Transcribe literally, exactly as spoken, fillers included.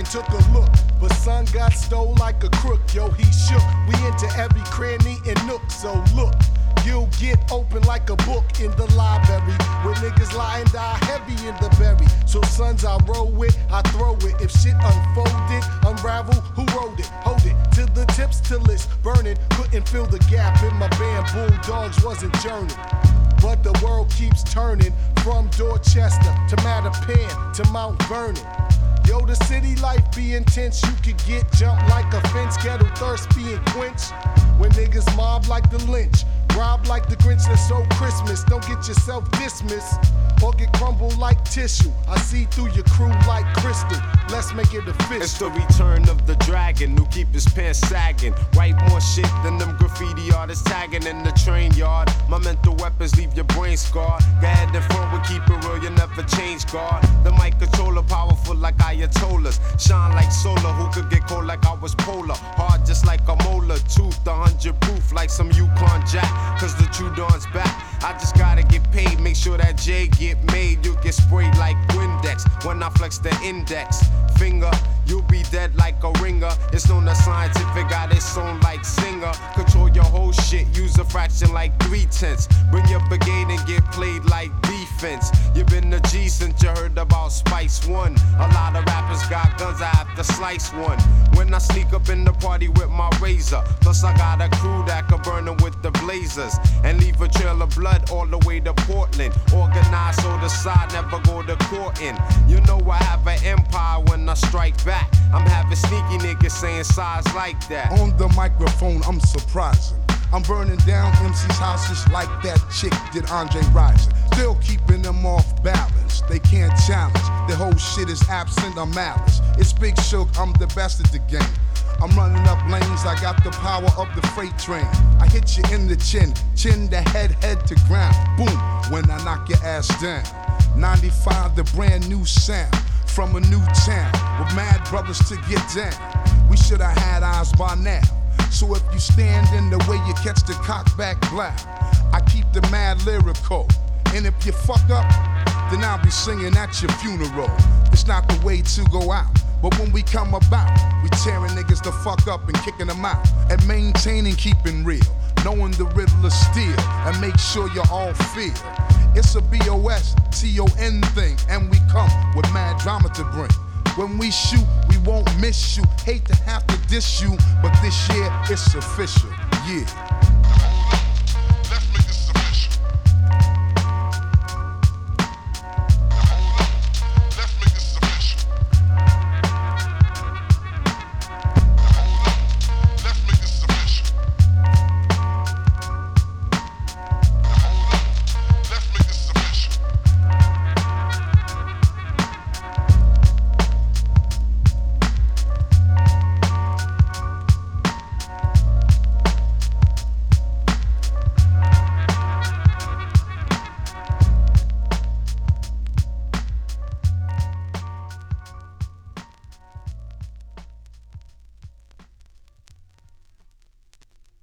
took a look, but son got stole like a crook. Yo, he shook. We into every cranny and nook. So look, you'll get open like a book in the library, where niggas lie and die heavy in the berry. So sons I roll with, I throw it. If shit unfolded, unravel, who wrote it? Hold it to the tips till it's burning. Couldn't fill the gap in my band. Bulldogs wasn't journeying. But the world keeps turning from Dorchester to Mattapan to Mount Vernon. Yo, the city life be intense. You could get jumped like a fence, kettle thirst being quenched. When niggas mob like the lynch, rob like the Grinch that sold Christmas. Don't get yourself dismissed or get crumbled like tissue. I see through your crew like crystal. Let's make it official. It's the return of the dragon who keep his pants sagging. Write more shit than them graffiti artists tagging in the train yard. My mental weapons leave your brain scarred. Go ahead and front, we keep it real, you never change guard. The mic controller powerful like Ayatollahs. Shine like solar, who could get cold like I was polar. Hard just like a molar, tooth, a hundred proof like some Yukon Jack. Cause the true dawn's back. I just gotta get paid, make sure that J get made. You get sprayed like Windex when I flex the index finger. You'll be dead like a ringer. It's known as scientific, got its own like singer. Control your whole shit, use a fraction like three tenths. Bring your brigade and get played like defense. You been a G since you heard about Spice One. A lot of rappers got guns, I have to slice one. When I sneak up in the party with my razor. Plus I got a crew that can burn them with the blazers. And leave a trail of blood all the way to Portland. Organized so the side never go to court in. You know I have an empire when I strike back. I'm having sneaky niggas saying size like that. On the microphone, I'm surprising. I'm burning down M C's houses like that chick did Andre Rison. Still keeping them off balance. They can't challenge. The whole shit is absent of malice. It's Big Shook, I'm the best at the game. I'm running up lanes, I got the power of the freight train. I hit you in the chin, chin to head, head to ground. Boom, when I knock your ass down. ninety-five, the brand new sound. From a new town, with mad brothers to get down. We should have had eyes by now. So if you stand in the way, you catch the cock back black. I keep the mad lyrical. And if you fuck up, then I'll be singing at your funeral. It's not the way to go out. But when we come about, we tearing niggas the fuck up and kicking them out. And maintaining keeping real. Knowing the riddle of steel. And make sure you all feel. It's a B O S T O N thing. And we come with mad drama to bring. When we shoot, we won't miss you. Hate to have to diss you, but this year it's official, yeah.